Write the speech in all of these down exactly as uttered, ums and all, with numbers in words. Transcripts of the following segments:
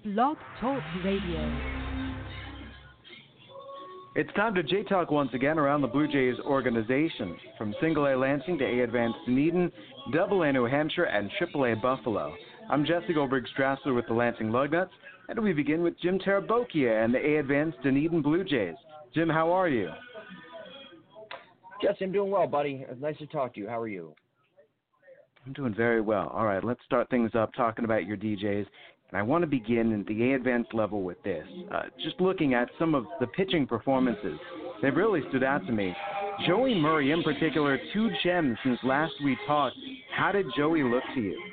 Blog Talk Radio. It's time to J-Talk once again around the Blue Jays organization. From Single A Lansing to A Advanced Dunedin, Double A New Hampshire, and Triple A Buffalo. I'm Jesse Goldberg-Strassler with the Lansing Lugnuts, and we begin with Jim Tarabokia and the A Advanced Dunedin Blue Jays. Jim, how are you? Jesse, I'm doing well, buddy. It's nice to talk to you. How are you? I'm doing very well. All right, let's start things up talking about your D Js. And I want to begin at the A-Advanced level with this. Uh, just looking at some of the pitching performances, they've really stood out to me. Joey Murray in particular, two gems since last we talked. How did Joey look to you?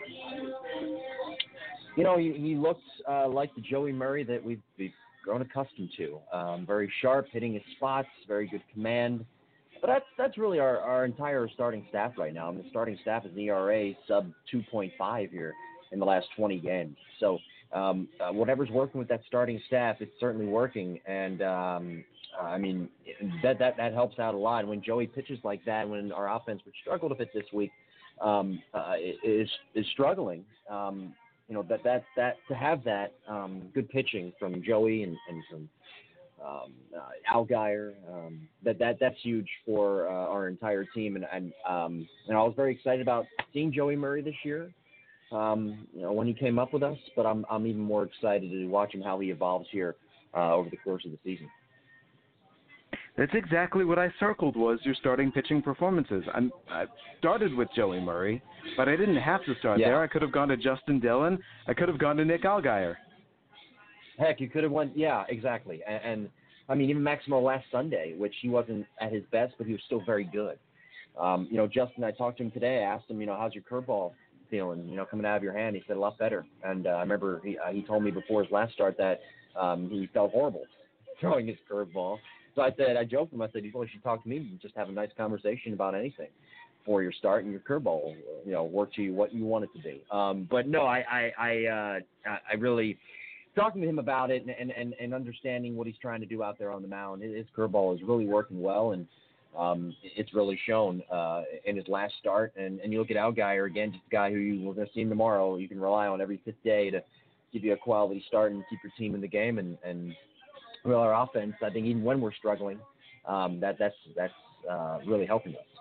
You know, he, he looks uh, like the Joey Murray that we've, we've grown accustomed to. Um, very sharp, hitting his spots, very good command. But that's that's really our, our entire starting staff right now. I mean, the starting staff is an E R A sub two point five here in the last twenty games. So um, uh, whatever's working with that starting staff, it's certainly working. And, um, I mean, that, that that helps out a lot. When Joey pitches like that, when our offense, which struggled a bit this week, um, uh, is is struggling, um, you know, that, that, that to have that um, good pitching from Joey and, and from um, uh, Allgaier, um, that, that that's huge for uh, our entire team. And, and, um, and I was very excited about seeing Joey Murray this year. Um, you know, when he came up with us, but I'm I'm even more excited to watch him how he evolves here uh, over the course of the season. That's exactly what I circled was your starting pitching performances. I'm, I started with Joey Murray, but I didn't have to start yeah. there. I could have gone to Justin Dillon. I could have gone to Nick Allgaier. Heck, you could have went, yeah, exactly. And, and I mean, even Maximo last Sunday, which he wasn't at his best, but he was still very good. Um, you know, Justin, I talked to him today. I asked him, you know, how's your curveball feeling, you know, coming out of your hand? He said a lot better. And uh, I remember he, uh, he told me before his last start that um, he felt horrible throwing his curveball. So I said, I joked with him, I said, you really should talk to me and just have a nice conversation about anything for your start, and your curveball, you know, work to you what you want it to be. Um, but no, I, I, I, uh, I really, talking to him about it and, and, and understanding what he's trying to do out there on the mound, his curveball is really working well, and Um, it's really shown uh, in his last start. And, and you look at Allgaier, again, just a guy who you will see him tomorrow. You can rely on every fifth day to give you a quality start and keep your team in the game. And, and well, our offense, I think even when we're struggling, um, that that's that's uh, really helping us.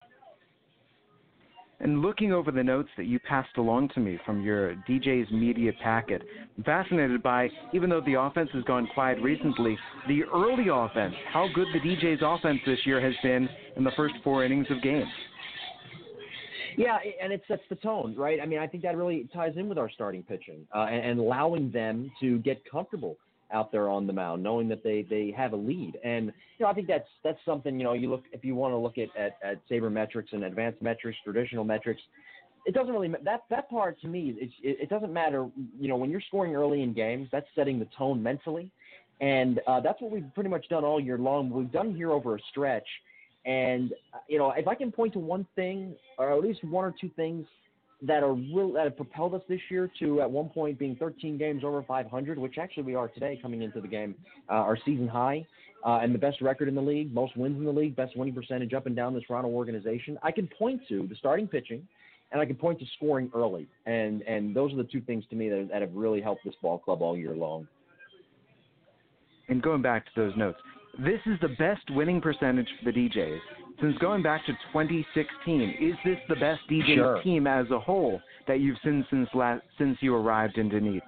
And looking over the notes that you passed along to me from your D J's media packet, I'm fascinated by, even though the offense has gone quiet recently, the early offense, how good the D J's offense this year has been in the first four innings of games. Yeah, and it sets the tone, right? I mean, I think that really ties in with our starting pitching uh, and, and allowing them to get comfortable out there on the mound, knowing that they, they have a lead. And, you know, I think that's that's something, you know, you look if you want to look at, at, at sabermetrics and advanced metrics, traditional metrics, it doesn't really – that that part to me, it, it doesn't matter. You know, when you're scoring early in games, that's setting the tone mentally. And uh, that's what we've pretty much done all year long. We've done here over a stretch. And, uh, you know, if I can point to one thing or at least one or two things that are real that have propelled us this year to at one point being thirteen games over five hundred, which actually we are today coming into the game, uh, our season high uh, and the best record in the league, most wins in the league, best winning percentage up and down this Toronto organization. I can point to the starting pitching, and I can point to scoring early, and and those are the two things to me that, that have really helped this ball club all year long. And going back to those notes, this is the best winning percentage for the D Js since going back to twenty sixteen. Is this the best D Js sure. team as a whole that you've seen since last, since you arrived in Dunedin?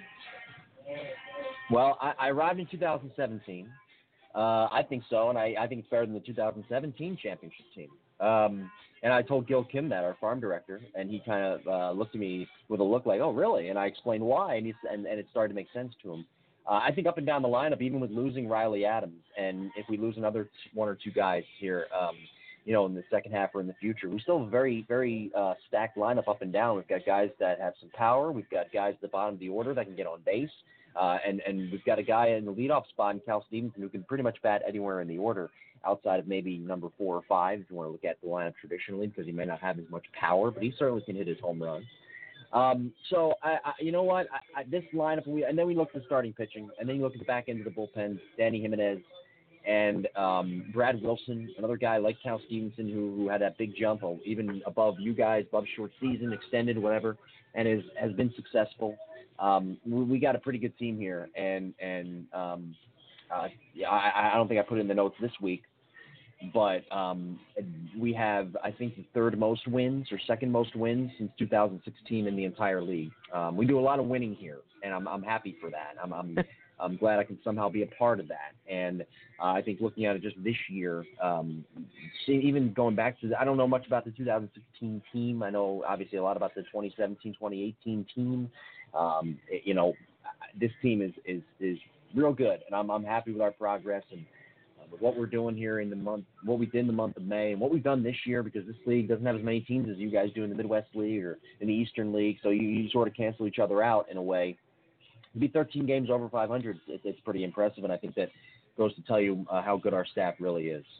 Well, I, I arrived in two thousand seventeen. Uh, I think so, and I, I think it's better than the two thousand seventeen championship team. Um, and I told Gil Kim that, our farm director, and he kind of uh, looked at me with a look like, oh, really? And I explained why, and, he's, and, and it started to make sense to him. Uh, I think up and down the lineup, even with losing Riley Adams, and if we lose another one or two guys here, um, you know, in the second half or in the future, we still have a very, very uh, stacked lineup up and down. We've got guys that have some power. We've got guys at the bottom of the order that can get on base. Uh, and, and we've got a guy in the leadoff spot in Cal Stevenson who can pretty much bat anywhere in the order outside of maybe number four or five, if you want to look at the lineup traditionally, because he may not have as much power, but he certainly can hit his home runs. Um, so, I, I, you know what, I, I, this lineup, we, and then we look at the starting pitching, and then you look at the back end of the bullpen, Danny Jimenez and um, Brad Wilson, another guy like Cal Stevenson who, who had that big jump, even above you guys, above short season, extended, whatever, and is, has been successful. um, we, we got a pretty good team here, and and um, uh, yeah, I, I don't think I put it in the notes this week, but um, we have, I think, the third most wins or second most wins since two thousand sixteen in the entire league. Um, we do a lot of winning here, and I'm I'm happy for that. I'm I'm, I'm glad I can somehow be a part of that. And uh, I think looking at it just this year, um, see, even going back to the, I don't know much about the two thousand sixteen team. I know obviously a lot about the twenty seventeen twenty eighteen team. Um, it, you know, this team is is is real good, and I'm I'm happy with our progress and with what we're doing here in the month, what we did in the month of May, and what we've done this year, because this league doesn't have as many teams as you guys do in the Midwest League or in the Eastern League, so you, you sort of cancel each other out in a way. To be thirteen games over five hundred, it, it's pretty impressive, and I think that goes to tell you uh, how good our staff really is.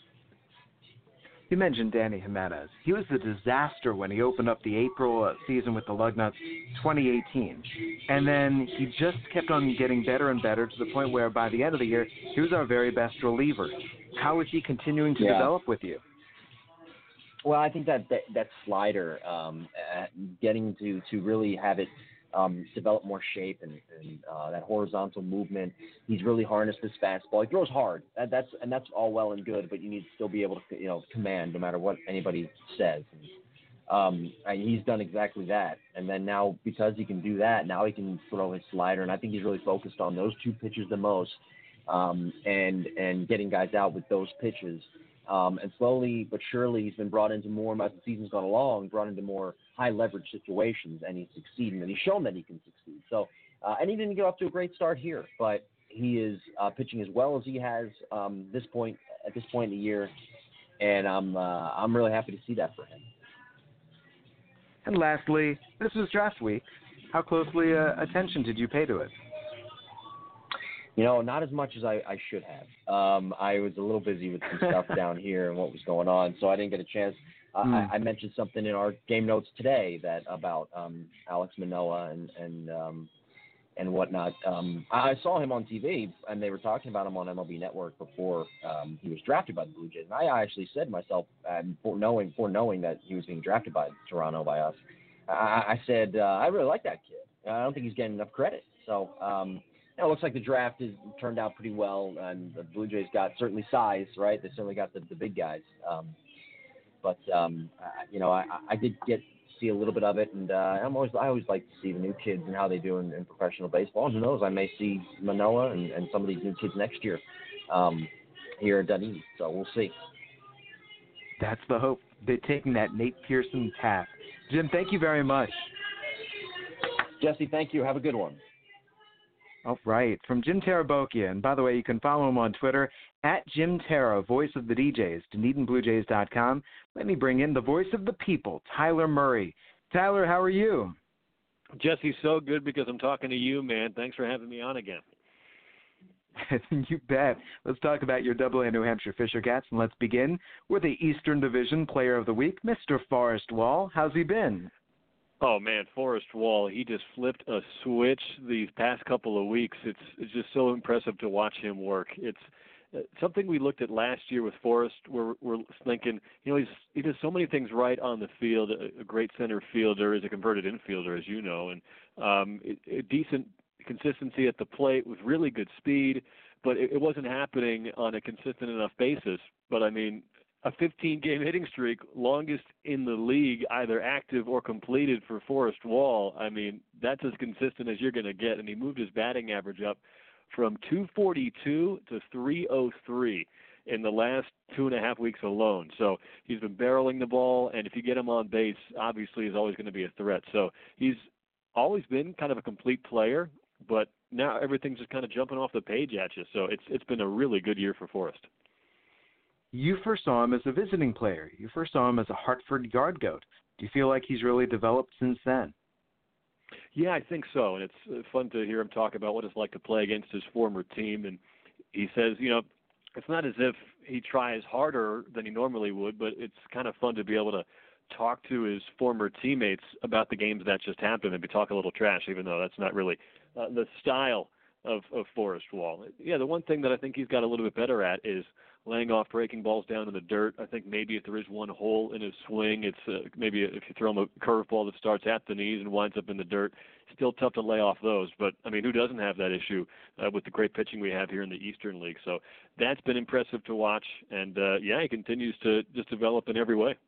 You mentioned Danny Jimenez. He was a disaster when he opened up the April season with the Lugnuts twenty eighteen. And then he just kept on getting better and better to the point where by the end of the year, he was our very best reliever. How is he continuing to yeah. develop with you? Well, I think that that, that slider, um, uh, getting to, to really have it um, develop more shape and, and uh, that horizontal movement. He's really harnessed his fastball. He throws hard. That, that's and that's all well and good, but you need to still be able to, you know, command no matter what anybody says. And, um, and he's done exactly that. And then now, because he can do that, now he can throw his slider. And I think he's really focused on those two pitches the most, um, and and getting guys out with those pitches. Um, and slowly but surely, he's been brought into more, as the season's gone along, brought into more high-leverage situations, and he's succeeding, and he's shown that he can succeed. So, uh, and he didn't get off to a great start here, but he is uh, pitching as well as he has um, this point at this point in the year, and I'm uh, I'm really happy to see that for him. And lastly, this was draft week. How closely uh, attention did you pay to it? You know, not as much as I, I should have. Um, I was a little busy with some stuff down here and what was going on, so I didn't get a chance. Uh, mm. I, I mentioned something in our game notes today that about um, Alex Manoah and and um, and whatnot. Um, I saw him on T V, and they were talking about him on M L B Network before um, he was drafted by the Blue Jays. And I actually said to myself, um, for knowing for knowing that he was being drafted by Toronto by us, I, I said uh, I really like that kid. I don't think he's getting enough credit. So. Um, It looks like the draft has turned out pretty well, and the Blue Jays got certainly size, right? They certainly got the, the big guys. Um, but um, I, you know, I, I did get to see a little bit of it, and uh, I'm always I always like to see the new kids and how they do in, in professional baseball. And who knows, I may see Manoah and, and some of these new kids next year um, here at Dunedin. So we'll see. That's the hope. They're taking that Nate Pearson path. Jim, thank you very much. Jesse, thank you. Have a good one. All right. From Jim Tarabokia, and by the way, you can follow him on Twitter, at Jim Tara, voice of the D Js, Dunedin Blue Jays dot com. Let me bring in the voice of the people, Tyler Murray. Tyler, how are you? Jesse, so good because I'm talking to you, man. Thanks for having me on again. You bet. Let's talk about your double A New Hampshire Fisher Cats, and let's begin with the Eastern Division Player of the Week, Mister Forrest Wall. How's he been? Oh, man, Forrest Wall, he just flipped a switch these past couple of weeks. It's it's just so impressive to watch him work. It's uh, something we looked at last year with Forrest. We're, we're thinking, you know, he's he does so many things right on the field, a, a great center fielder, is a converted infielder, as you know, and um, it, a decent consistency at the plate with really good speed, but it, it wasn't happening on a consistent enough basis. But, I mean, a fifteen-game hitting streak, longest in the league, either active or completed for Forrest Wall. I mean, that's as consistent as you're going to get. And he moved his batting average up from two forty-two to three oh three in the last two and a half weeks alone. So he's been barreling the ball, and if you get him on base, obviously he's always going to be a threat. So he's always been kind of a complete player, but now everything's just kind of jumping off the page at you. So it's it's been a really good year for Forrest. You first saw him as a visiting player. You first saw him as a Hartford yard goat. Do you feel like he's really developed since then? Yeah, I think so. And it's fun to hear him talk about what it's like to play against his former team. And he says, you know, it's not as if he tries harder than he normally would, but it's kind of fun to be able to talk to his former teammates about the games that just happened and be talk a little trash, even though that's not really uh, the style of, of Forrest Wall. Yeah, the one thing that I think he's got a little bit better at is laying off breaking balls down in the dirt. I think maybe if there is one hole in his swing, it's uh, maybe if you throw him a curveball that starts at the knees and winds up in the dirt. Still tough to lay off those. But, I mean, who doesn't have that issue uh, with the great pitching we have here in the Eastern League? So that's been impressive to watch. And, uh, yeah, he continues to just develop in every way.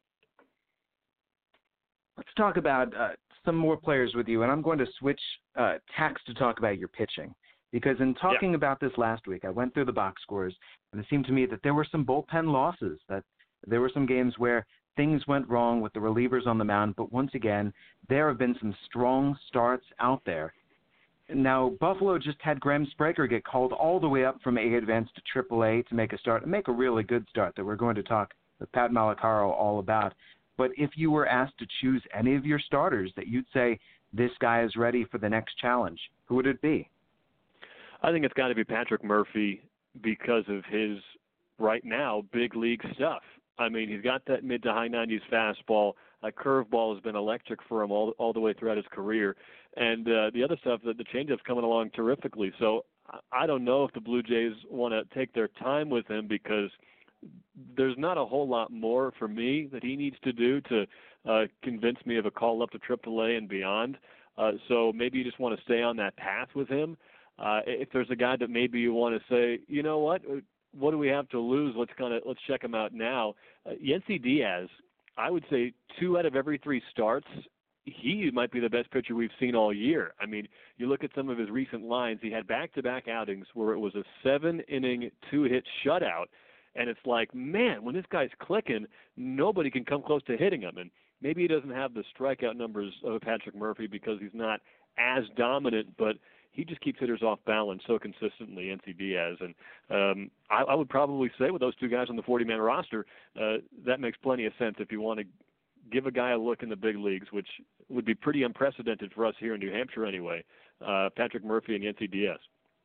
Let's talk about uh, some more players with you, and I'm going to switch uh, tacks to talk about your pitching. Because in talking yeah. about this last week, I went through the box scores, and it seemed to me that there were some bullpen losses, that there were some games where things went wrong with the relievers on the mound. But once again, there have been some strong starts out there. Now, Buffalo just had Graham Spraker get called all the way up from A Advance to triple A to make a start, and make a really good start that we're going to talk with Pat Malacaro all about. But if you were asked to choose any of your starters that you'd say, this guy is ready for the next challenge, who would it be? I think it's got to be Patrick Murphy because of his, right now, big league stuff. I mean, he's got that mid to high nineties fastball. A curveball has been electric for him all all the way throughout his career. And uh, the other stuff, the, the changeup's coming along terrifically. So I don't know if the Blue Jays want to take their time with him because there's not a whole lot more for me that he needs to do to uh, convince me of a call up to triple A and beyond. Uh, so maybe you just want to stay on that path with him. Uh, if there's a guy that maybe you want to say, you know what, what do we have to lose? Let's kind of let's check him out now. Uh, Yennsy Diaz, I would say two out of every three starts, he might be the best pitcher we've seen all year. I mean, you look at some of his recent lines. He had back-to-back outings where it was a seven-inning, two-hit shutout, and it's like, man, when this guy's clicking, nobody can come close to hitting him. And maybe he doesn't have the strikeout numbers of Patrick Murphy because he's not as dominant, but he just keeps hitters off balance so consistently, Yennsy Diaz. And um, I, I would probably say with those two guys on the forty-man roster, uh, that makes plenty of sense if you want to give a guy a look in the big leagues, which would be pretty unprecedented for us here in New Hampshire anyway. Uh, Patrick Murphy and Yennsy Diaz.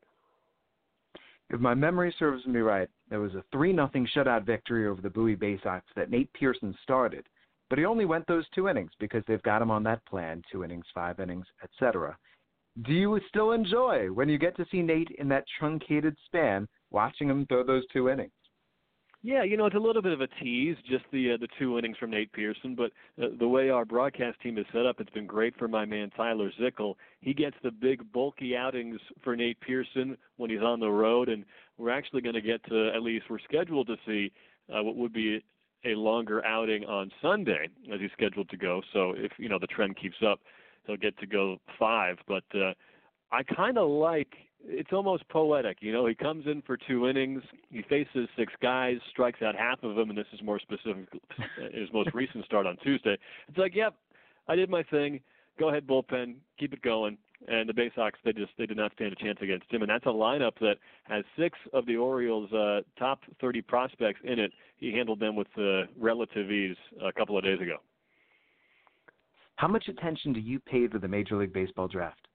If my memory serves me right, there was a three nothing shutout victory over the Bowie Bay Sox that Nate Pearson started. But he only went those two innings because they've got him on that plan, two innings, five innings, et cetera. Do you still enjoy when you get to see Nate in that truncated span, watching him throw those two innings? Yeah, you know, it's a little bit of a tease, just the uh, the two innings from Nate Pearson, but uh, the way our broadcast team is set up, it's been great for my man Tyler Zickel. He gets the big, bulky outings for Nate Pearson when he's on the road, and we're actually going to get to, at least we're scheduled to see uh, what would be a longer outing on Sunday as he's scheduled to go. So if, you know, the trend keeps up, he'll get to go five. But uh, I kind of like, it's almost poetic. You know, he comes in for two innings, he faces six guys, strikes out half of them, and this is more specific, his most recent start on Tuesday. It's like, yep, I did my thing. Go ahead, bullpen, keep it going. And the Bay Sox, they just they did not stand a chance against him. And that's a lineup that has six of the Orioles' uh, top thirty prospects in it. He handled them with uh, relative ease a couple of days ago. How much attention do you pay to the Major League Baseball draft?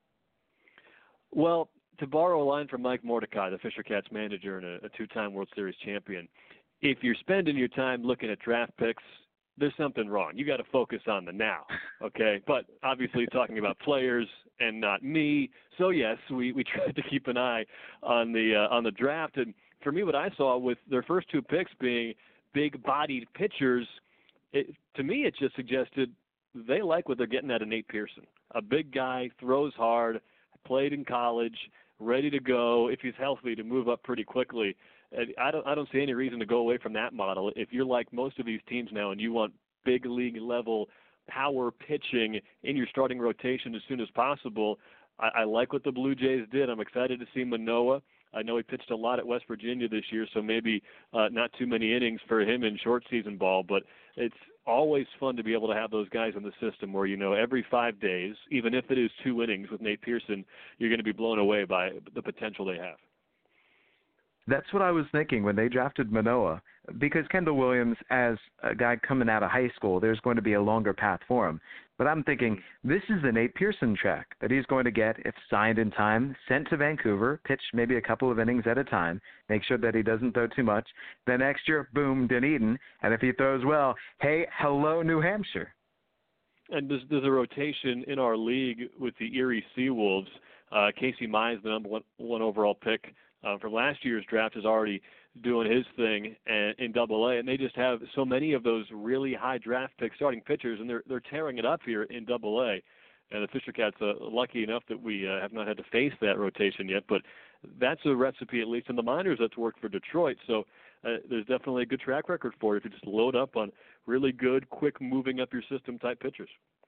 Well, to borrow a line from Mike Mordecai, the Fisher Cats manager and a, a two-time World Series champion, if you're spending your time looking at draft picks, there's something wrong. You got to focus on the now, okay? But obviously talking about players and not me. So yes, we, we tried to keep an eye on the uh, on the draft. And for me, what I saw with their first two picks being big-bodied pitchers, it, to me it just suggested they like what they're getting out of Nate Pearson. A big guy, throws hard, played in college, ready to go, if he's healthy, to move up pretty quickly. I don't I don't see any reason to go away from that model. If you're like most of these teams now and you want big league level power pitching in your starting rotation as soon as possible, I, I like what the Blue Jays did. I'm excited to see Manoah. I know he pitched a lot at West Virginia this year, so maybe uh, not too many innings for him in short season ball, but it's always fun to be able to have those guys in the system where, you know, every five days, even if it is two innings with Nate Pearson, you're going to be blown away by the potential they have. That's what I was thinking when they drafted Manoah, because Kendall Williams, as a guy coming out of high school, there's going to be a longer path for him. But I'm thinking this is the Nate Pearson track that he's going to get, if signed in time, sent to Vancouver, pitch maybe a couple of innings at a time, make sure that he doesn't throw too much. Then next year, boom, Dunedin. And if he throws well, hey, hello, New Hampshire. And there's, there's a rotation in our league with the Erie Seawolves. Uh, Casey Mize, the number one, one overall pick uh, from last year's draft is already doing his thing and, in Double A, and they just have so many of those really high draft pick starting pitchers, and they're they're tearing it up here in Double A. And the Fisher Cats are lucky enough that we uh, have not had to face that rotation yet, but that's a recipe, at least in the minors, that's worked for Detroit. So uh, there's definitely a good track record for it if you just load up on really good, quick, moving up your system type pitchers.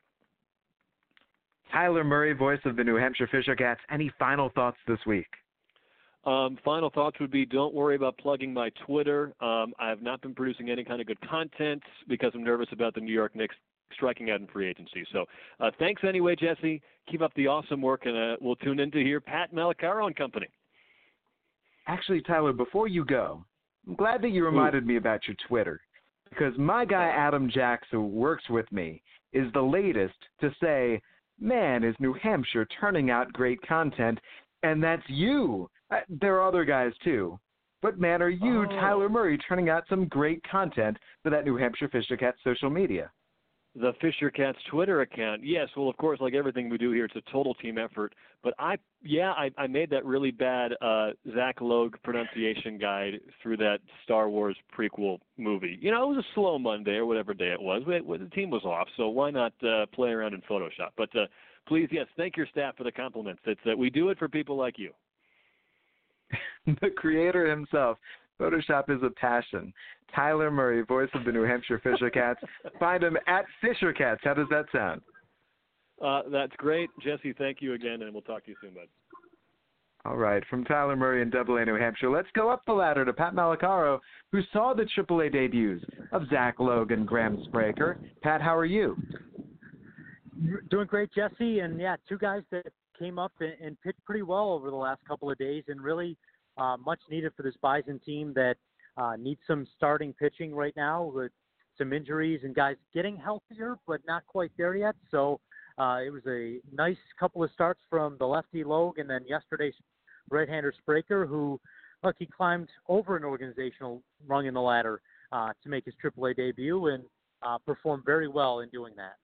Tyler Murray, voice of the New Hampshire Fisher Cats. Any final thoughts this week? Um, final thoughts would be, don't worry about plugging my Twitter. Um, I have not been producing any kind of good content because I'm nervous about the New York Knicks striking out in free agency. So uh, thanks anyway, Jesse. Keep up the awesome work, and uh, we'll tune in to hear Pat Malacaro and company. Actually, Tyler, before you go, I'm glad that you reminded Ooh. me about your Twitter, because my guy Adam Jacks, who works with me, is the latest to say, man, is New Hampshire turning out great content, and that's you. Uh, there are other guys, too. But, man, are you, oh. Tyler Murray, turning out some great content for that New Hampshire Fisher Cats social media? The Fisher Cats Twitter account. Yes, well, of course, like everything we do here, it's a total team effort. But I, yeah, I, I made that really bad uh, Zach Logue pronunciation guide through that Star Wars prequel movie. You know, it was a slow Monday or whatever day it was. We, we, the team was off, so why not uh, play around in Photoshop? But uh, please, yes, thank your staff for the compliments. It's uh, we do it for people like you. The creator himself. Photoshop is a passion. Tyler Murray, voice of the New Hampshire Fisher Cats. Find him at Fisher Cats. How does that sound? Uh, that's great. Jesse, thank you again, and we'll talk to you soon, bud. All right. From Tyler Murray in Double A New Hampshire, let's go up the ladder to Pat Malacaro, who saw the Triple A debuts of Zach Logue and Graham Spraker. Pat, how are you? Doing great, Jesse. And, yeah, two guys that came up and, and pitched pretty well over the last couple of days, and really uh, much needed for this Bison team that uh, needs some starting pitching right now with some injuries and guys getting healthier but not quite there yet. So uh, it was a nice couple of starts from the lefty Logue, and then yesterday's right-hander Spraker, who, look, he climbed over an organizational rung in the ladder uh, to make his Triple A debut and uh, performed very well in doing that.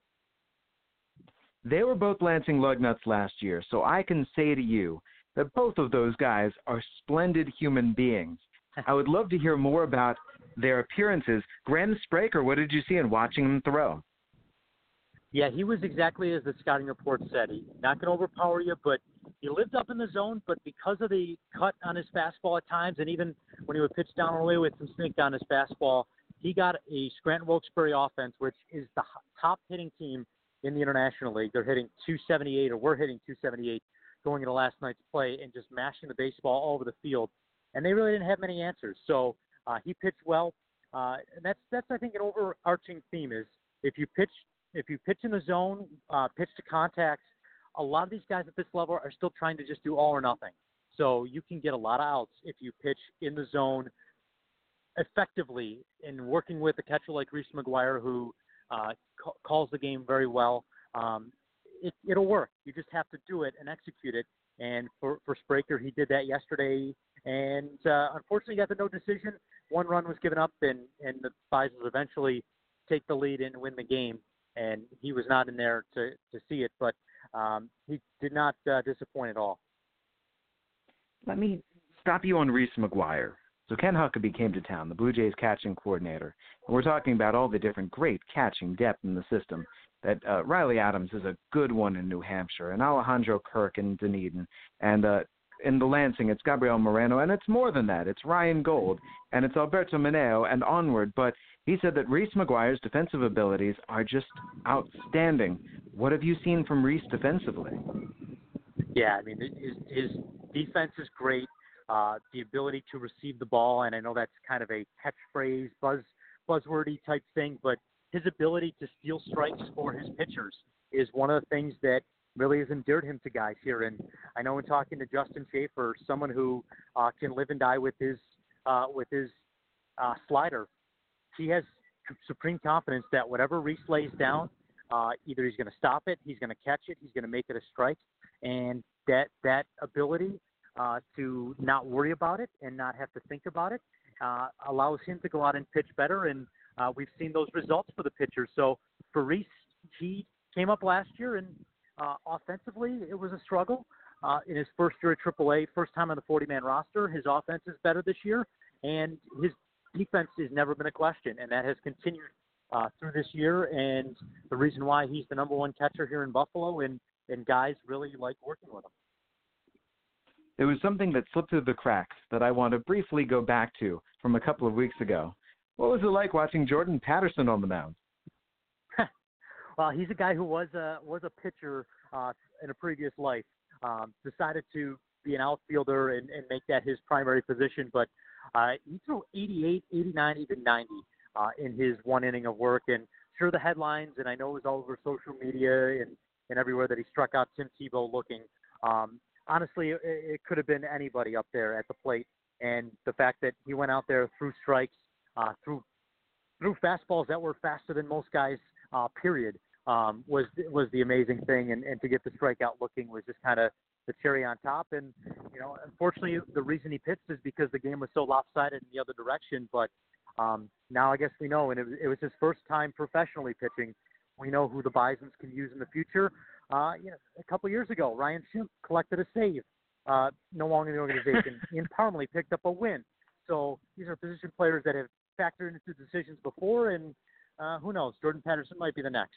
They were both Lansing Lugnuts last year, so I can say to you that both of those guys are splendid human beings. I would love to hear more about their appearances. Graham Spraker, what did you see in watching him throw? Yeah, he was exactly as the scouting report said. He's not going to overpower you, but he lived up in the zone, but because of the cut on his fastball at times, and even when he would pitch down and away with some sneak on his fastball, he got a Scranton Wilkes-Barre offense, which is the top hitting team in the International League. They're hitting two seventy-eight, or we're hitting two seventy-eight going into last night's play, and just mashing the baseball all over the field. And they really didn't have many answers. So uh, he pitched well. Uh, and that's, that's, I think, an overarching theme is if you pitch if you pitch in the zone, uh, pitch to contacts, a lot of these guys at this level are still trying to just do all or nothing. So you can get a lot of outs if you pitch in the zone effectively, in working with a catcher like Reese McGuire, who uh, ca- calls the game very well. Um, it, it'll work. You just have to do it and execute it. And for, for Spraker, he did that yesterday. And uh, unfortunately, got the no decision. One run was given up, and, and the Bisons eventually take the lead and win the game. And he was not in there to, to see it, but um, he did not uh, disappoint at all. Let me stop you on Reese McGuire. So Ken Huckabee came to town, the Blue Jays catching coordinator, and we're talking about all the different great catching depth in the system. That uh, Riley Adams is a good one in New Hampshire, and Alejandro Kirk in Dunedin, and uh, in the Lansing, it's Gabriel Moreno, and it's more than that. It's Ryan Gold, and it's Alberto Mineo, and onward. But he said that Reese McGuire's defensive abilities are just outstanding. What have you seen from Reese defensively? Yeah, I mean, his, his defense is great. Uh, the ability to receive the ball, and I know that's kind of a catchphrase, buzz, buzzwordy type thing, but his ability to steal strikes for his pitchers is one of the things that really has endeared him to guys here. And I know in talking to Justin Schaefer, someone who uh, can live and die with his uh, with his uh, slider, he has supreme confidence that whatever Reese lays down, uh, either he's going to stop it, he's going to catch it, he's going to make it a strike, and that that ability uh, to not worry about it and not have to think about it uh, allows him to go out and pitch better. And uh, we've seen those results for the pitchers. So for Reese, he came up last year and Uh, offensively, it was a struggle, uh, in his first year at triple A, first time on the forty-man roster. His offense is better this year, and his defense has never been a question, and that has continued uh, through this year, and the reason why he's the number one catcher here in Buffalo, and, and guys really like working with him. There was something that slipped through the cracks that I want to briefly go back to from a couple of weeks ago. What was it like watching Jordan Patterson on the mound? Well, he's a guy who was a, was a pitcher uh, in a previous life, um, decided to be an outfielder and, and make that his primary position, but uh, he threw eighty-eight, eighty-nine, even ninety uh, in his one inning of work, and sure the headlines, and I know it was all over social media and, and everywhere that he struck out Tim Tebow looking. Um, honestly, it, it could have been anybody up there at the plate, and the fact that he went out there, threw strikes, uh, threw, threw fastballs that were faster than most guys, uh, period. Um, was was the amazing thing, and, and to get the strikeout looking was just kind of the cherry on top. And, you know, unfortunately, the reason he pitched is because the game was so lopsided in the other direction. But um, now I guess we know, and it, it was his first time professionally pitching. We know who the Bisons can use in the future. Uh, you know, a couple of years ago, Ryan Schimpf collected a save, uh, no longer in the organization. Ian Parmalee picked up a win. So these are position players that have factored into decisions before, and uh, who knows, Jordan Patterson might be the next.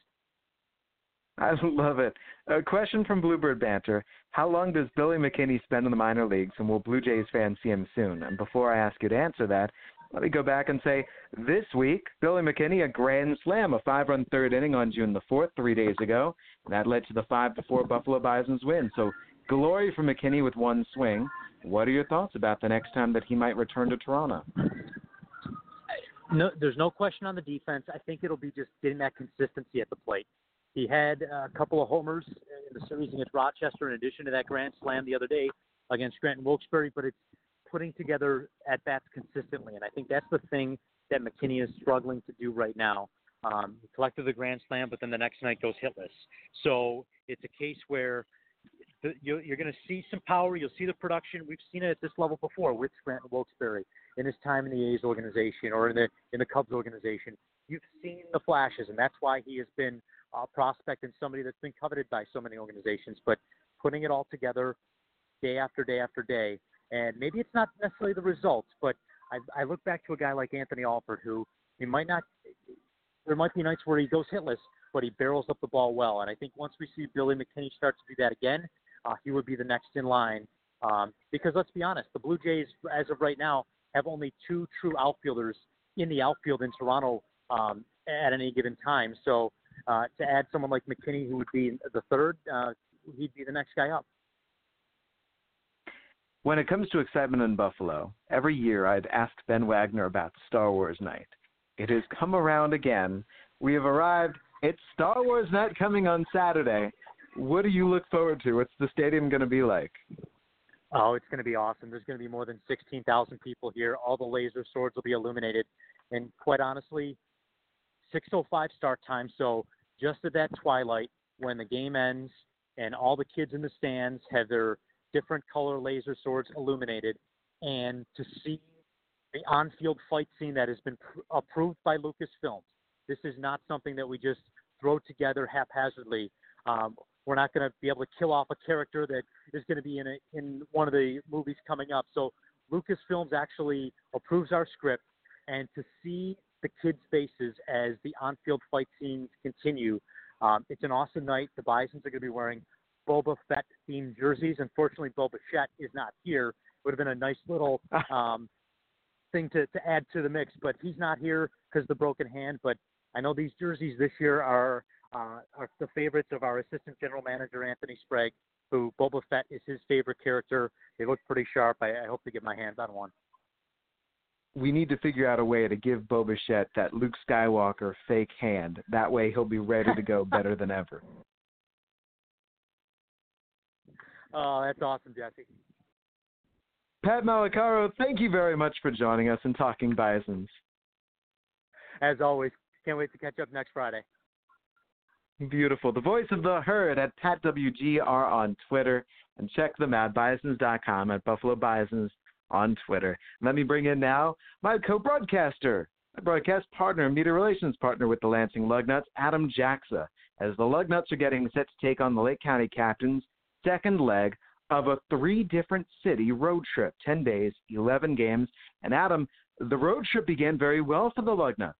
I love it. A question from Bluebird Banter. How long does Billy McKinney spend in the minor leagues, and will Blue Jays fans see him soon? And before I ask you to answer that, let me go back and say this week, Billy McKinney, a grand slam, a five-run third inning on June the fourth, three days ago, and that led to the five to four Buffalo Bisons win. So glory for McKinney with one swing. What are your thoughts about the next time that he might return to Toronto? No, there's no question on the defense. I think it'll be just getting that consistency at the plate. He had a couple of homers in the series against Rochester in addition to that grand slam the other day against Scranton Wilkes-Barre, but it's putting together at-bats consistently, and I think that's the thing that McKinney is struggling to do right now. Um, he collected the grand slam, but then the next night goes hitless. So it's a case where the, you, you're going to see some power. You'll see the production. We've seen it at this level before with Scranton Wilkes-Barre in his time in the A's organization or in the in the Cubs organization. You've seen the flashes, and that's why he has been a prospect and somebody that's been coveted by so many organizations. But putting it all together day after day after day, and maybe it's not necessarily the results, but I, I look back to a guy like Anthony Alford, who he might not – there might be nights where he goes hitless, but he barrels up the ball well. And I think once we see Billy McKinney start to do that again, uh, he would be the next in line. Um, because let's be honest, the Blue Jays, as of right now, have only two true outfielders in the outfield in Toronto um, at any given time. So uh, to add someone like McKinney, who would be the third, uh, he'd be the next guy up. When it comes to excitement in Buffalo, every year I'd ask Ben Wagner about Star Wars Night. It has come around again. We have arrived. It's Star Wars Night coming on Saturday. What do you look forward to? What's the stadium going to be like? Oh, it's going to be awesome. There's going to be more than sixteen thousand people here. All the laser swords will be illuminated. And quite honestly, six oh five start time. So just at that twilight, when the game ends and all the kids in the stands have their different color laser swords illuminated, and to see the on-field fight scene that has been pr- approved by Lucasfilm. This is not something that we just throw together haphazardly. Um, we're not going to be able to kill off a character that is going to be in a, in one of the movies coming up. So Lucasfilms actually approves our script, and to see the kids' faces as the on-field fight scenes continue, um, it's an awesome night. The Bisons are going to be wearing Boba Fett themed jerseys. Unfortunately, Boba Fett is not here. It would have been a nice little um, thing to, to add to the mix, but he's not here because of the broken hand. But I know these jerseys this year are uh, are the favorites of our assistant general manager, Anthony Sprague, who Boba Fett is his favorite character. They look pretty sharp. I, I hope to get my hands on one. We need to figure out a way to give Boba Fett that Luke Skywalker fake hand. That way he'll be ready to go better than ever. Oh, that's awesome, Jesse. Pat Malacaro, thank you very much for joining us and talking Bisons. As always, can't wait to catch up next Friday. Beautiful. The voice of the herd at Pat W G R on Twitter, and check them out, bisons dot com, at Buffalo Bisons on Twitter. Let me bring in now my co-broadcaster, my broadcast partner, media relations partner with the Lansing Lugnuts, Adam Jaxa, as the Lugnuts are getting set to take on the Lake County Captains' second leg of a three different city road trip, ten days, eleven games. And Adam, the road trip began very well for the Lugnuts.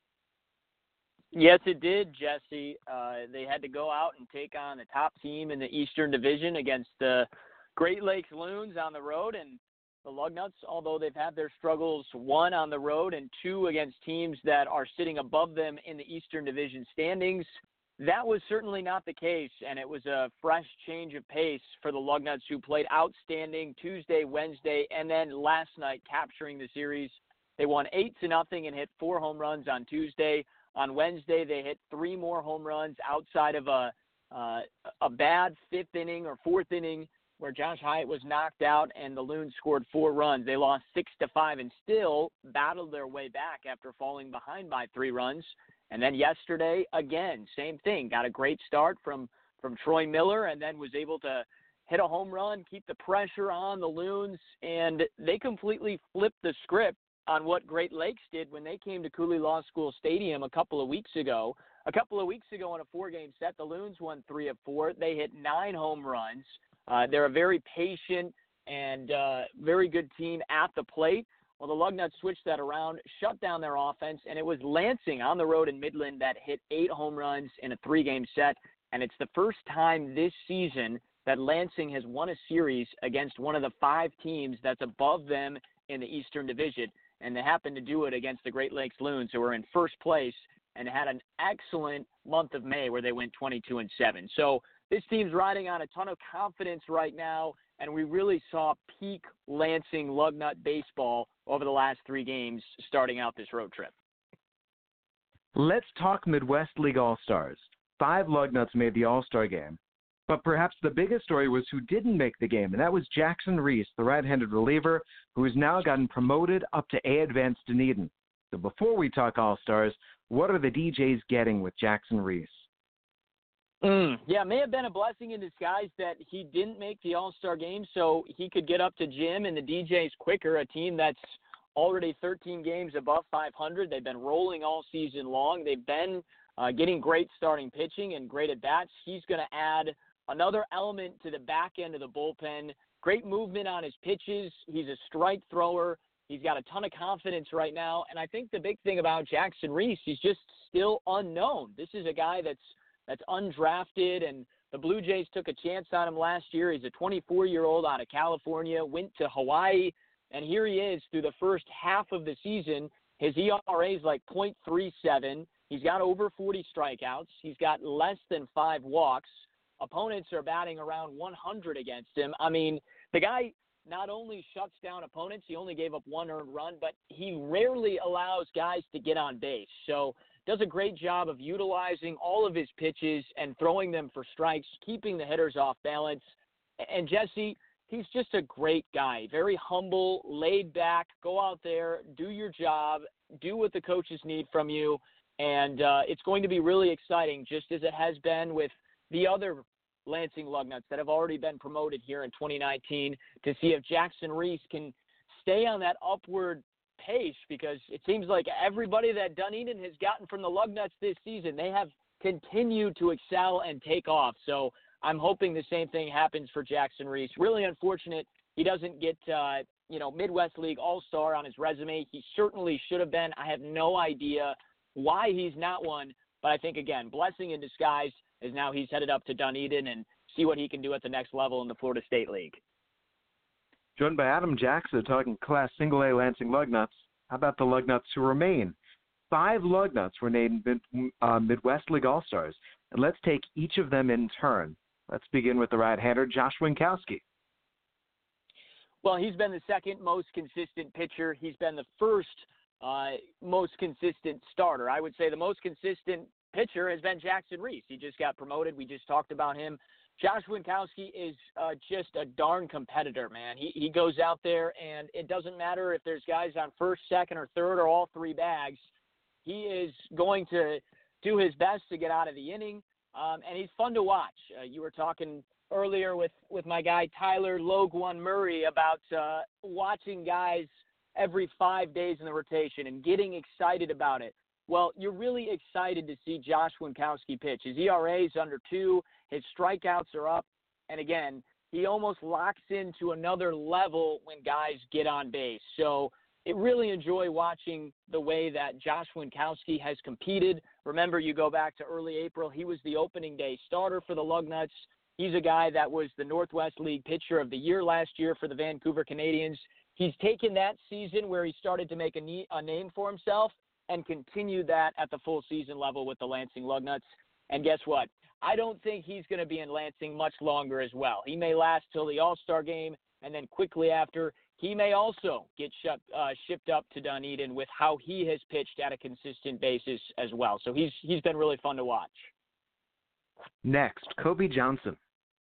Yes, it did, Jesse. Uh, they had to go out and take on the top team in the Eastern Division against the Great Lakes Loons on the road. And the Lugnuts, although they've had their struggles, one on the road and two against teams that are sitting above them in the Eastern Division standings, that was certainly not the case. And it was a fresh change of pace for the Lugnuts, who played outstanding Tuesday, Wednesday, and then last night capturing the series. They won eight to nothing and hit four home runs on Tuesday. On Wednesday, they hit three more home runs outside of a uh, a bad fifth inning or fourth inning where Josh Hyatt was knocked out and the Loons scored four runs. They lost six to five and still battled their way back after falling behind by three runs. And then yesterday, again, same thing. Got a great start from from Troy Miller and then was able to hit a home run, keep the pressure on the Loons, and they completely flipped the script on what Great Lakes did when they came to Cooley Law School Stadium a couple of weeks ago. A couple of weeks ago in a four-game set, the Loons won three of four. They hit nine home runs. Uh, they're a very patient and uh, very good team at the plate. Well, the Lugnuts switched that around, shut down their offense, and it was Lansing on the road in Midland that hit eight home runs in a three-game set. And it's the first time this season that Lansing has won a series against one of the five teams that's above them in the Eastern Division. And they happened to do it against the Great Lakes Loons, who were in first place and had an excellent month of May where they went twenty-two and seven. So this team's riding on a ton of confidence right now, and we really saw peak Lansing Lugnut baseball over the last three games starting out this road trip. Let's talk Midwest League All-Stars. Five Lugnuts made the All-Star game. But perhaps the biggest story was who didn't make the game, and that was Jackson Reese, the right-handed reliever, who has now gotten promoted up to A-Advanced Dunedin. So before we talk All-Stars, what are the D Js getting with Jackson Reese? Mm, yeah, it may have been a blessing in disguise that he didn't make the All-Star game so he could get up to Jim and the D Js quicker, a team that's already thirteen games above five hundred. They've been rolling all season long. They've been uh, getting great starting pitching and great at-bats. He's going to add another element to the back end of the bullpen. Great movement on his pitches. He's a strike thrower. He's got a ton of confidence right now. And I think the big thing about Jackson Reese, he's just still unknown. This is a guy that's that's undrafted, and the Blue Jays took a chance on him last year. He's a twenty-four-year-old out of California, went to Hawaii, and here he is through the first half of the season. His E R A is like point three seven. He's got over forty strikeouts. He's got less than five walks. Opponents are batting around one hundred against him. I mean, the guy not only shuts down opponents, he only gave up one earned run, but he rarely allows guys to get on base. So does a great job of utilizing all of his pitches and throwing them for strikes, keeping the hitters off balance. And Jesse, he's just a great guy, very humble, laid back. Go out there, do your job, do what the coaches need from you. And uh, it's going to be really exciting, just as it has been with the other Lansing Lugnuts that have already been promoted here in twenty nineteen, to see if Jackson Reese can stay on that upward pace, because it seems like everybody that Dunedin has gotten from the Lugnuts this season, they have continued to excel and take off. So I'm hoping the same thing happens for Jackson Reese. Really unfortunate he doesn't get, uh, you know, Midwest League All-Star on his resume. He certainly should have been. I have no idea why he's not one, but I think, again, blessing in disguise is now he's headed up to Dunedin and see what he can do at the next level in the Florida State League. Joined by Adam Jackson talking Class Single A Lansing Lugnuts. How about the Lugnuts who remain? Five Lugnuts were named mid, uh, Midwest League All-Stars, and let's take each of them in turn. Let's begin with the right-hander, Josh Winkowski. Well, he's been the second most consistent pitcher. He's been the first uh, most consistent starter. I would say the most consistent pitcher has been Jackson Reese. He just got promoted. We just talked about him. Josh Winkowski is uh, just a darn competitor, man. He he goes out there, and it doesn't matter if there's guys on first, second, or third, or all three bags. He is going to do his best to get out of the inning, um, and he's fun to watch. Uh, you were talking earlier with, with my guy Tyler Loguan Murray about uh, watching guys every five days in the rotation and getting excited about it. Well, you're really excited to see Josh Winkowski pitch. His E R A is under two. His strikeouts are up. And again, he almost locks into another level when guys get on base. So I really enjoy watching the way that Josh Winkowski has competed. Remember, you go back to early April, he was the opening day starter for the Lugnuts. He's a guy that was the Northwest League Pitcher of the Year last year for the Vancouver Canadians. He's taken that season where he started to make a, ne- a name for himself and continued that at the full season level with the Lansing Lugnuts. And guess what? I don't think he's going to be in Lansing much longer as well. He may last till the All-Star game, and then quickly after, he may also get ship, uh, shipped up to Dunedin with how he has pitched at a consistent basis as well. So he's he's been really fun to watch. Next, Kobe Johnson.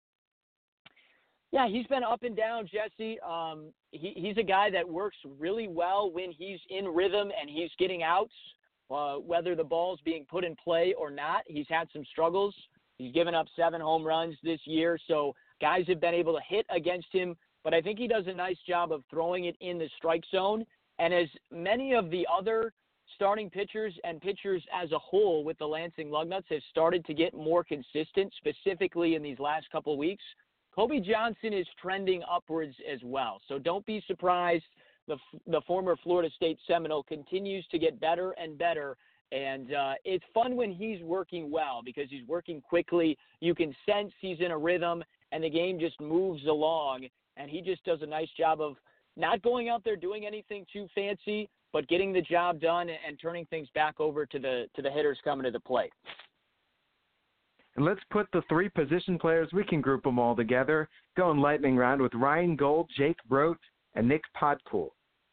Yeah, he's been up and down, Jesse. Um, he, he's a guy that works really well when he's in rhythm and he's getting outs, uh, whether the ball's being put in play or not. He's had some struggles. He's given up seven home runs this year, so guys have been able to hit against him, but I think he does a nice job of throwing it in the strike zone. And as many of the other starting pitchers and pitchers as a whole with the Lansing Lugnuts have started to get more consistent, specifically in these last couple of weeks, Kobe Johnson is trending upwards as well. So don't be surprised. The, the former Florida State Seminole continues to get better and better. And uh, it's fun when he's working well because he's working quickly. You can sense he's in a rhythm, and the game just moves along. And he just does a nice job of not going out there doing anything too fancy, but getting the job done and turning things back over to the to the hitters coming to the plate. And let's put the three position players, we can group them all together, going lightning round with Ryan Gold, Jake Brote, and Nick Podcool.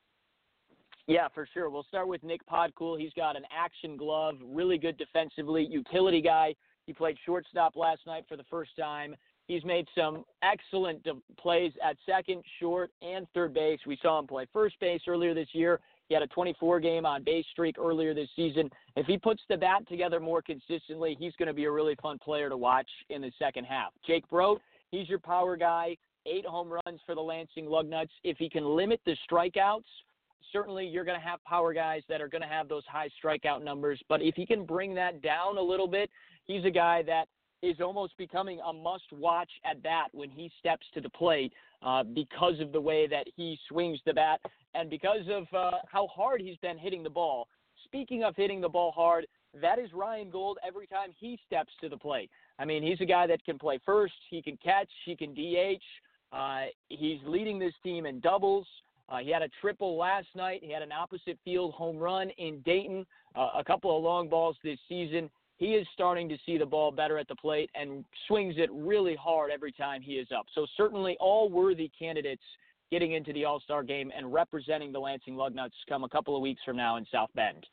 Yeah, for sure. We'll start with Nick Podcool. He's got an action glove, really good defensively, utility guy. He played shortstop last night for the first time. He's made some excellent de- plays at second, short, and third base. We saw him play first base earlier this year. He had a twenty-four game on base streak earlier this season. If he puts the bat together more consistently, he's going to be a really fun player to watch in the second half. Jake Brote, he's your power guy, eight home runs for the Lansing Lugnuts. If he can limit the strikeouts, certainly you're going to have power guys that are going to have those high strikeout numbers. But if he can bring that down a little bit, he's a guy that is almost becoming a must-watch at bat when he steps to the plate uh, because of the way that he swings the bat and because of uh, how hard he's been hitting the ball. Speaking of hitting the ball hard, that is Ryan Gold every time he steps to the plate. I mean, he's a guy that can play first, he can catch, he can D H. Uh, he's leading this team in doubles. Uh, he had a triple last night. He had an opposite field home run in Dayton, uh, a couple of long balls this season. He is starting to see the ball better at the plate and swings it really hard every time he is up. So certainly all worthy candidates getting into the All-Star game and representing the Lansing Lugnuts come a couple of weeks from now in South Bend.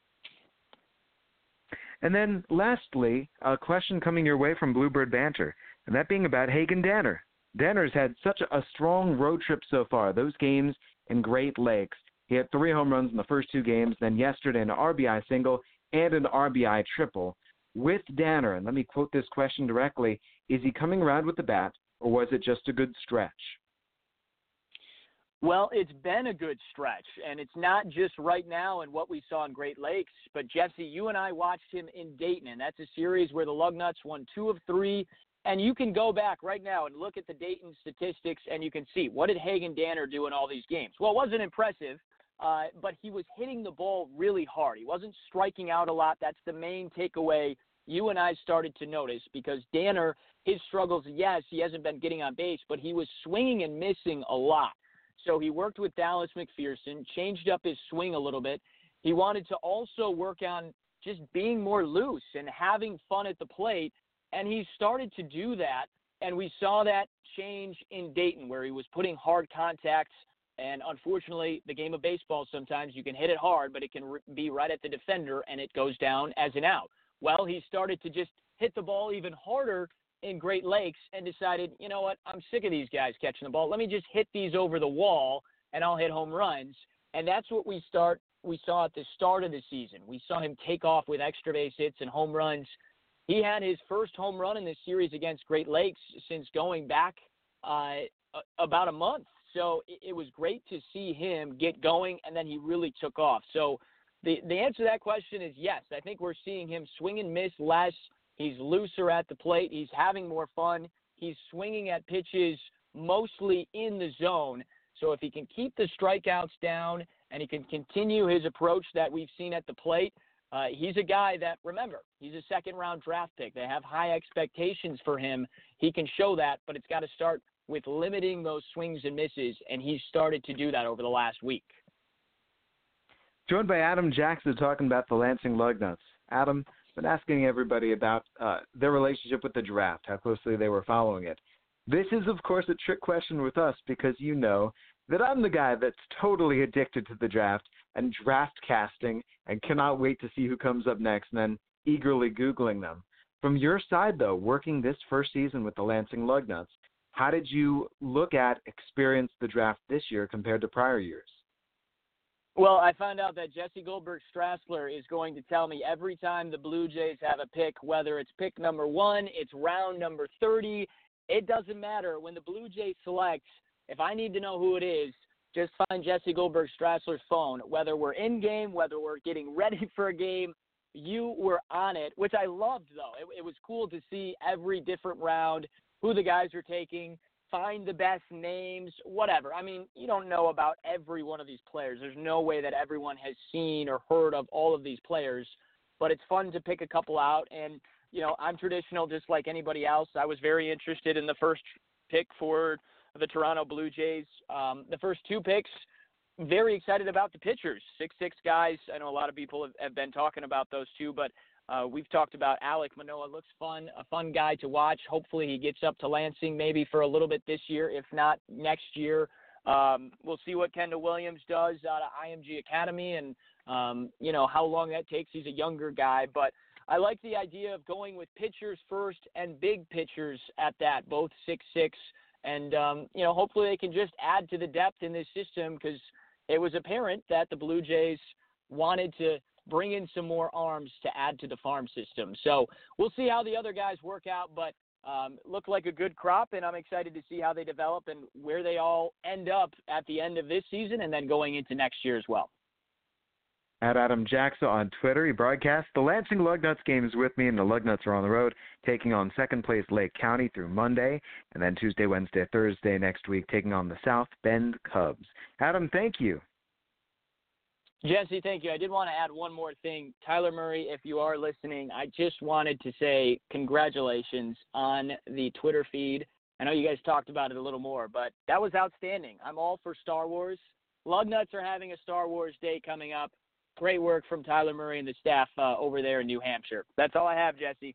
And then lastly, a question coming your way from Bluebird Banter, and that being about Hagen Danner. Danner's had such a strong road trip so far, those games in Great Lakes. He had three home runs in the first two games, then yesterday an R B I single and an R B I triple. With Danner, and let me quote this question directly, is he coming around with the bat, or was it just a good stretch? Well, it's been a good stretch, and it's not just right now in what we saw in Great Lakes, but Jesse, you and I watched him in Dayton, and that's a series where the Lugnuts won two of three, and you can go back right now and look at the Dayton statistics, and you can see, what did Hagen Danner do in all these games? Well, it wasn't impressive, uh, but he was hitting the ball really hard. He wasn't striking out a lot. That's the main takeaway you and I started to notice, because Danner, his struggles, yes, he hasn't been getting on base, but he was swinging and missing a lot. So he worked with Dallas McPherson, changed up his swing a little bit. He wanted to also work on just being more loose and having fun at the plate, and he started to do that, and we saw that change in Dayton where he was putting hard contact, and unfortunately, the game of baseball, sometimes you can hit it hard, but it can re- be right at the defender, and it goes down as an out. Well, he started to just hit the ball even harder in Great Lakes and decided, you know what, I'm sick of these guys catching the ball. Let me just hit these over the wall, and I'll hit home runs. And that's what we start. We saw at the start of the season. We saw him take off with extra base hits and home runs. He had his first home run in this series against Great Lakes since going back uh, about a month. So it was great to see him get going, and then he really took off. So the, the answer to that question is yes. I think we're seeing him swing and miss less. He's looser at the plate. He's having more fun. He's swinging at pitches mostly in the zone. So if he can keep the strikeouts down and he can continue his approach that we've seen at the plate, uh, he's a guy that, remember, he's a second-round draft pick. They have high expectations for him. He can show that, but it's got to start with limiting those swings and misses, and he's started to do that over the last week. Joined by Adam Jackson talking about the Lansing Lugnuts. Adam, been asking everybody about uh, their relationship with the draft, how closely they were following it. This is, of course, a trick question with us because you know that I'm the guy that's totally addicted to the draft and draft casting and cannot wait to see who comes up next and then eagerly Googling them. From your side, though, working this first season with the Lansing Lugnuts, how did you look at, experience the draft this year compared to prior years? Well, I found out that Jesse Goldberg-Strassler is going to tell me every time the Blue Jays have a pick, whether it's pick number one, it's round number thirty, it doesn't matter. When the Blue Jays select, if I need to know who it is, just find Jesse Goldberg-Strassler's phone. Whether we're in-game, whether we're getting ready for a game, you were on it, which I loved, though. It, it was cool to see every different round, who the guys are taking, find the best names, whatever. I mean, you don't know about every one of these players. There's no way that everyone has seen or heard of all of these players, but it's fun to pick a couple out. And, you know, I'm traditional just like anybody else. I was very interested in the first pick for the Toronto Blue Jays. Um, the first two picks, very excited about the pitchers, six six guys. I know a lot of people have, have been talking about those two, but Uh, we've talked about Alek Manoah. Looks fun, a fun guy to watch. Hopefully he gets up to Lansing maybe for a little bit this year, if not next year. Um, we'll see what Kendall Williams does out of I M G Academy and, um, you know, how long that takes. He's a younger guy. But I like the idea of going with pitchers first and big pitchers at that, both six six. And, um, you know, hopefully they can just add to the depth in this system because it was apparent that the Blue Jays wanted to bring in some more arms to add to the farm system. So we'll see how the other guys work out, but um, look like a good crop, and I'm excited to see how they develop and where they all end up at the end of this season and then going into next year as well. At Adam Jackson on Twitter, he broadcasts the Lansing Lugnuts games with me, and the Lugnuts are on the road, taking on second-place Lake County through Monday, and then Tuesday, Wednesday, Thursday next week, taking on the South Bend Cubs. Adam, thank you. Jesse, thank you. I did want to add one more thing. Tyler Murray, if you are listening, I just wanted to say congratulations on the Twitter feed. I know you guys talked about it a little more, but that was outstanding. I'm all for Star Wars. Lugnuts are having a Star Wars day coming up. Great work from Tyler Murray and the staff uh, over there in New Hampshire. That's all I have, Jesse.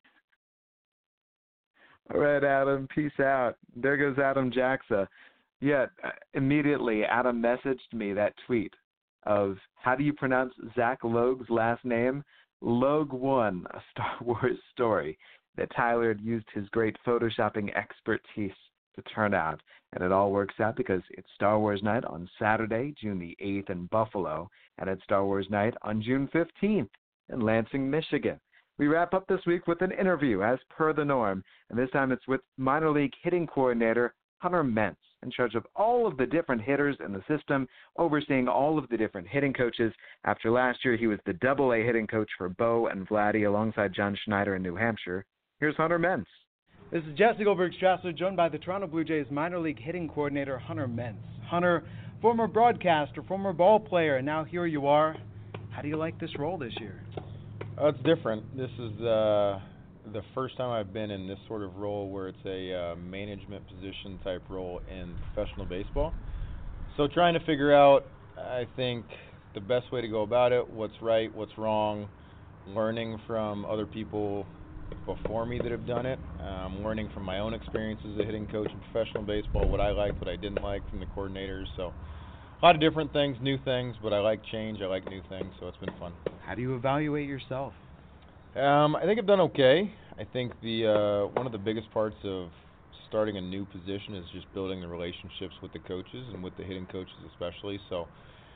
All right, Adam. Peace out. There goes Adam Jackson. Yeah, immediately Adam messaged me that tweet of how do you pronounce Zach Logue's last name? Logue One, a Star Wars story that Tyler had used his great photoshopping expertise to turn out. And it all works out because it's Star Wars Night on Saturday, June the eighth in Buffalo, and it's Star Wars Night on June fifteenth in Lansing, Michigan. We wrap up this week with an interview, as per the norm, and this time it's with minor league hitting coordinator Hunter Mentz, in charge of all of the different hitters in the system, overseeing all of the different hitting coaches. After last year, he was the double A hitting coach for Bo and Vladdy alongside John Schneider in New Hampshire. Here's Hunter Mentz. This is Jesse Goldberg-Strassler, joined by the Toronto Blue Jays minor league hitting coordinator Hunter Mentz. Hunter, former broadcaster, former ball player, and now here you are. How do you like this role this year? Oh, it's different. This is uh, the first time I've been in this sort of role where it's a uh, management position type role in professional baseball. So trying to figure out, I think, the best way to go about it, what's right, what's wrong, learning from other people before me that have done it, um, learning from my own experiences as a hitting coach in professional baseball, what I liked, what I didn't like from the coordinators. So a lot of different things, new things, but I like change, I like new things, so it's been fun. How do you evaluate yourself? Um, I think I've done okay. I think the uh, one of the biggest parts of starting a new position is just building the relationships with the coaches and with the hitting coaches especially. So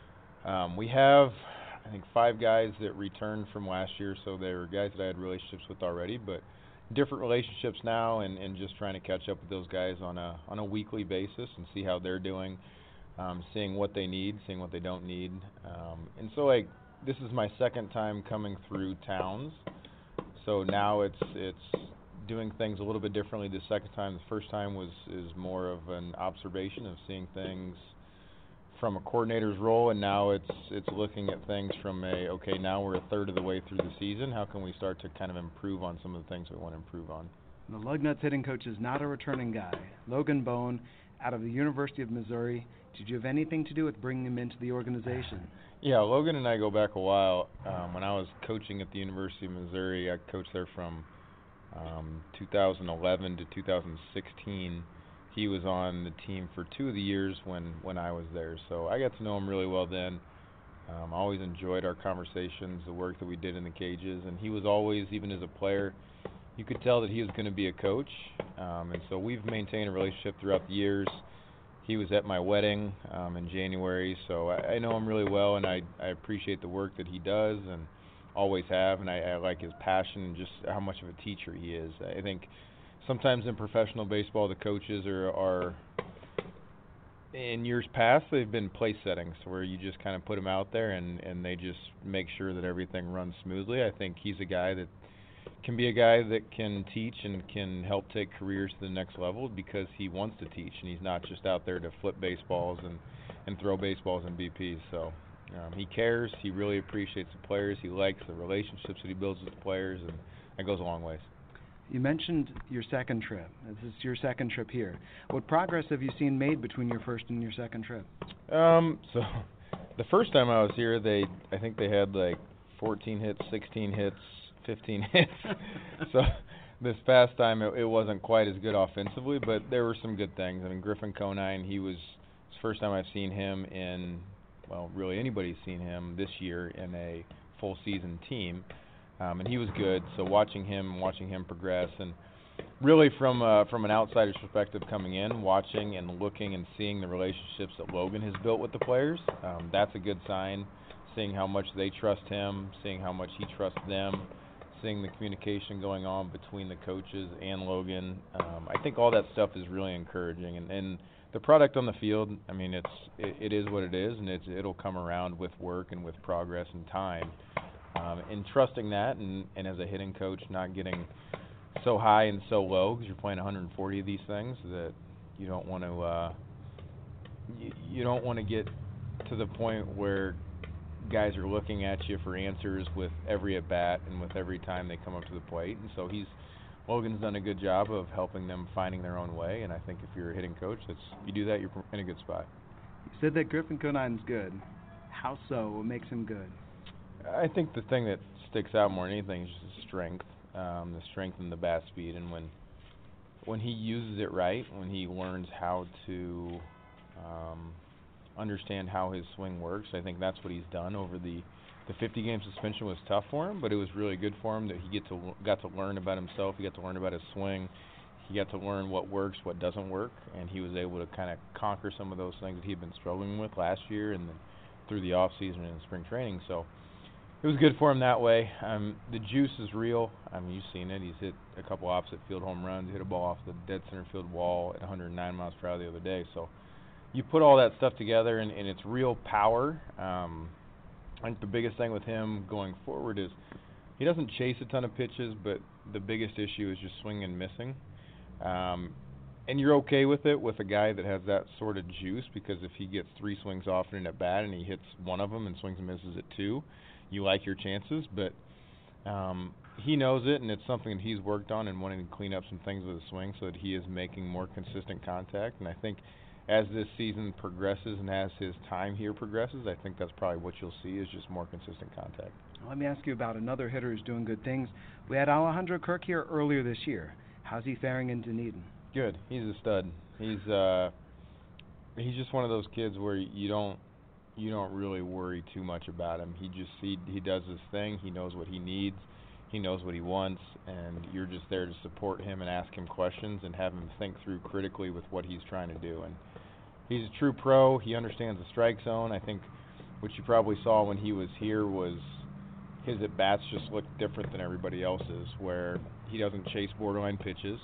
um, we have, I think, five guys that returned from last year, so they were guys that I had relationships with already, but different relationships now, and, and just trying to catch up with those guys on a on a weekly basis and see how they're doing, um, seeing what they need, seeing what they don't need. Um, and so, like, this is my second time coming through towns. So now it's it's doing things a little bit differently the second time. The first time was is more of an observation of seeing things from a coordinator's role, and now it's it's looking at things from a, okay, now we're a third of the way through the season. How can we start to kind of improve on some of the things we want to improve on? The Lugnuts hitting coach is not a returning guy. Logan Bone, out of the University of Missouri. Did you have anything to do with bringing him into the organization? Yeah, Logan and I go back a while. Um, when I was coaching at the University of Missouri, I coached there from um, two thousand eleven to two thousand sixteen. He was on the team for two of the years when, when I was there, so I got to know him really well then. Um, I always enjoyed our conversations, the work that we did in the cages, and he was always, even as a player, you could tell that he was going to be a coach, um, and so we've maintained a relationship throughout the years. He was at my wedding um, in January, so I, I know him really well, and I, I appreciate the work that he does and always have, and I, I like his passion and just how much of a teacher he is. I think sometimes in professional baseball, the coaches are, are in years past, they've been place settings where you just kind of put them out there and, and they just make sure that everything runs smoothly. I think he's a guy that can be a guy that can teach and can help take careers to the next level because he wants to teach, and he's not just out there to flip baseballs and, and throw baseballs in B Ps. So um, he cares, he really appreciates the players, he likes the relationships that he builds with the players, and that goes a long ways. You mentioned your second trip. This is your second trip here. What progress have you seen made between your first and your second trip? Um, so the first time I was here, they I think they had like fourteen hits, sixteen hits, fifteen hits. So this past time it, it wasn't quite as good offensively, but there were some good things. I mean, Griffin Conine, he was it's the first time I've seen him in, well, really anybody's seen him this year in a full season team, um, and he was good. So watching him, watching him progress, and really from uh, from an outsider's perspective coming in, watching and looking and seeing the relationships that Logan has built with the players, um, that's a good sign. Seeing how much they trust him, seeing how much he trusts them, seeing the communication going on between the coaches and Logan, um, I think all that stuff is really encouraging. And, and the product on the field, I mean, it's it, it is what it is, and it's, it'll come around with work and with progress and time. Um, and trusting that, and, and as a hitting coach, not getting so high and so low because you're playing one hundred forty of these things that you don't want to uh, you, you don't want to get to the point where guys are looking at you for answers with every at bat and with every time they come up to the plate, and so he's Logan's done a good job of helping them finding their own way. And I think if you're a hitting coach, that's you do that, you're in a good spot. You said that Griffin Conine's good. How so? What makes him good? I think the thing that sticks out more than anything is just his strength, um, the strength and the bat speed, and when when he uses it right, when he learns how to um, understand how his swing works. I think that's what he's done over the the fifty game suspension was tough for him, but it was really good for him that he get to got to learn about himself. He got to learn about his swing. He got to learn what works, what doesn't work, and he was able to kind of conquer some of those things that he had been struggling with last year and then through the off season and spring training. So it was good for him that way. Um, the juice is real. I mean, you've seen it. He's hit a couple opposite field home runs. He hit a ball off the dead center field wall at one hundred nine miles per hour the other day. So you put all that stuff together, and, and it's real power. Um, I think the biggest thing with him going forward is he doesn't chase a ton of pitches, but the biggest issue is just swinging and missing. Um, and you're okay with it with a guy that has that sort of juice, because if he gets three swings off in an at bat and he hits one of them and swings and misses at two, you like your chances. But um, he knows it, and it's something that he's worked on and wanting to clean up some things with his swing so that he is making more consistent contact. And I think as this season progresses and as his time here progresses, I think that's probably what you'll see is just more consistent contact. Let me ask you about another hitter who's doing good things. We had Alejandro Kirk here earlier this year. How's he faring in Dunedin? Good. He's a stud. He's uh, he's just one of those kids where you don't you don't really worry too much about him. He just he he does his thing. He knows what he needs. He knows what he wants, and you're just there to support him and ask him questions and have him think through critically with what he's trying to do. And he's a true pro. He understands the strike zone. I think what you probably saw when he was here was his at-bats just look different than everybody else's, where he doesn't chase borderline pitches,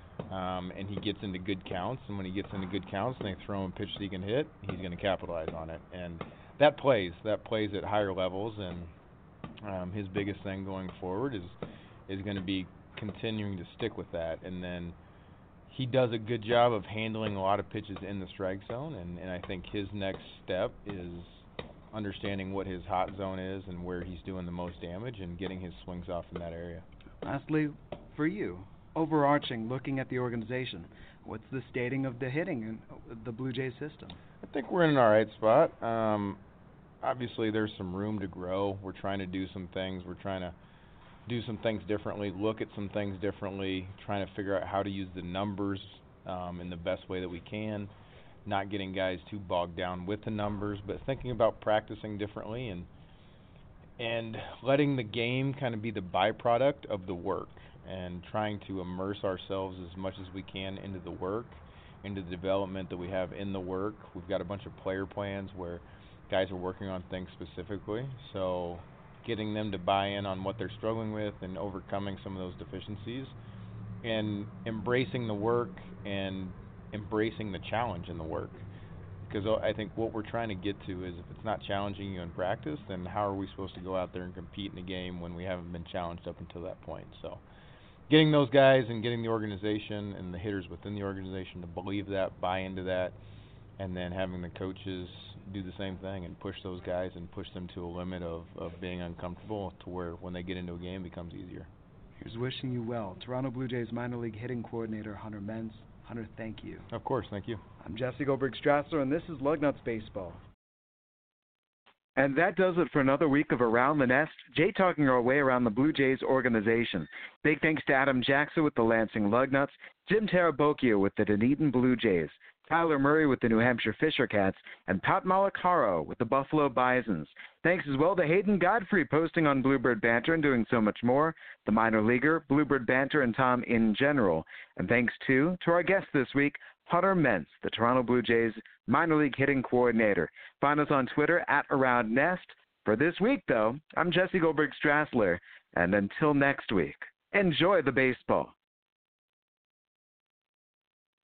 um, and he gets into good counts. And when he gets into good counts and they throw him a pitch that he can hit, he's going to capitalize on it. And that plays. That plays at higher levels, and Um, his biggest thing going forward is is going to be continuing to stick with that. And then he does a good job of handling a lot of pitches in the strike zone, and, and I think his next step is understanding what his hot zone is and where he's doing the most damage and getting his swings off in that area. Lastly, for you, overarching, looking at the organization, what's the stating of the hitting in the Blue Jays system? I think we're in an all right spot. Um, obviously, there's some room to grow. We're trying to do some things. We're trying to do some things differently, look at some things differently, trying to figure out how to use the numbers um, in the best way that we can, not getting guys too bogged down with the numbers, but thinking about practicing differently and and letting the game kind of be the byproduct of the work and trying to immerse ourselves as much as we can into the work, into the development that we have in the work. We've got a bunch of player plans where guys are working on things specifically, so getting them to buy in on what they're struggling with and overcoming some of those deficiencies and embracing the work and embracing the challenge in the work. Because I think what we're trying to get to is if it's not challenging you in practice, then how are we supposed to go out there and compete in a game when we haven't been challenged up until that point? So getting those guys and getting the organization and the hitters within the organization to believe that, buy into that, and then having the coaches do the same thing and push those guys and push them to a limit of, of being uncomfortable to where when they get into a game it becomes easier. Here's wishing you well, Toronto Blue Jays minor league hitting coordinator Hunter Mentz. Hunter, thank you. Of course, thank you. I'm Jesse Goldberg-Strassler, and this is Lugnuts Baseball. And that does it for another week of Around the Nest. Jay talking our way around the Blue Jays organization. Big thanks to Adam Jackson with the Lansing Lugnuts, Jim Tarabocchio with the Dunedin Blue Jays, Tyler Murray with the New Hampshire Fisher Cats, and Pat Malacaro with the Buffalo Bisons. Thanks as well to Hayden Godfrey posting on Bluebird Banter and doing so much more, the minor leaguer, Bluebird Banter, and Tom in general. And thanks, too, to our guest this week, Hunter Mentz, the Toronto Blue Jays minor league hitting coordinator. Find us on Twitter at Around Nest. For this week, though, I'm Jesse Goldberg-Strassler, and until next week, enjoy the baseball.